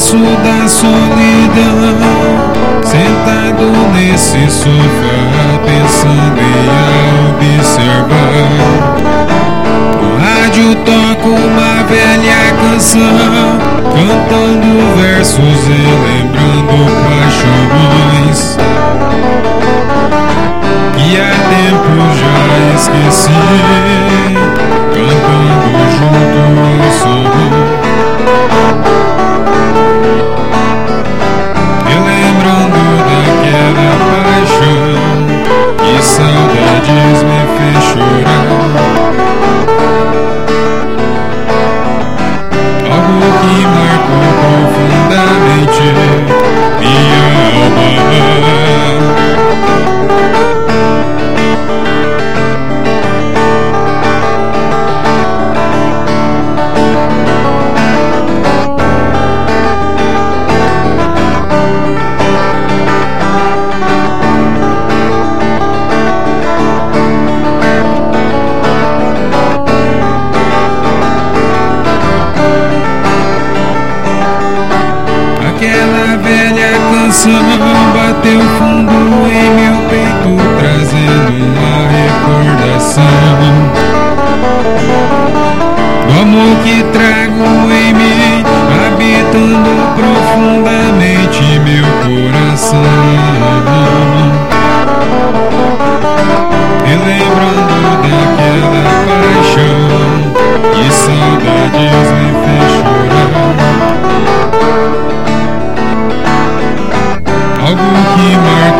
cansaço da solidão, sentado nesse sofá, pensando em observar. O rádio toca uma velha canção, cantando versos e lembrando paixões que há tempo já esqueci, cantando junto ao som, relembrando daquela paixão que saudades me fez chorar. Algo que marcou profundamente minha alma. Aquela velha canção bateu fundo em meu peito, trazendo uma recordação do amor que trago em mim, habitando profundamente meu coração, relembrando daquela paixão que saudades me fez chorar. Algo que marca